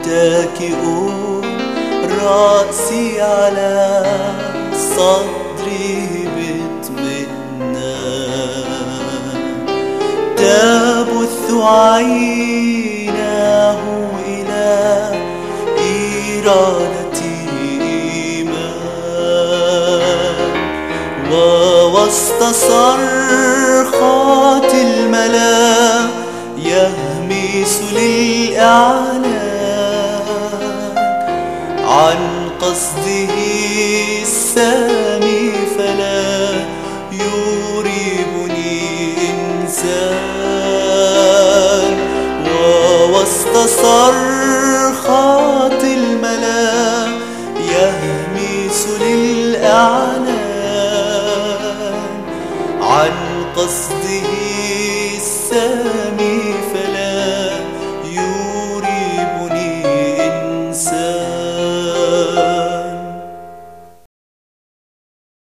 متكئ رأسي على صدري باطمئنان، تبث عيناه إلى إرادتي إيمان، ووسط صرخات الملا يهمس للإعلان عن قصده السامي، فلا يريبني إنسان. ووسط صرخات الملا يهمس للإعلان عن قصده السامي،